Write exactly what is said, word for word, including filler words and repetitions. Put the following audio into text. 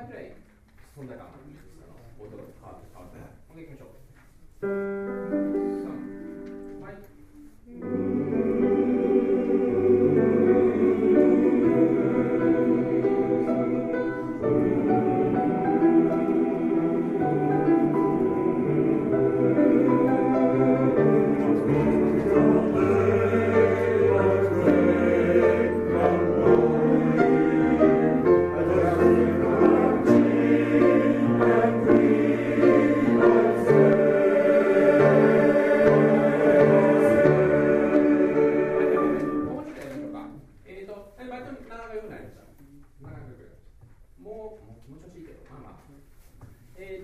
倍くらい存在感があるんです。あの音が変わって変わって。もう一回いきましょう。もう、もう気持ち欲しいけど、まあまあ。えー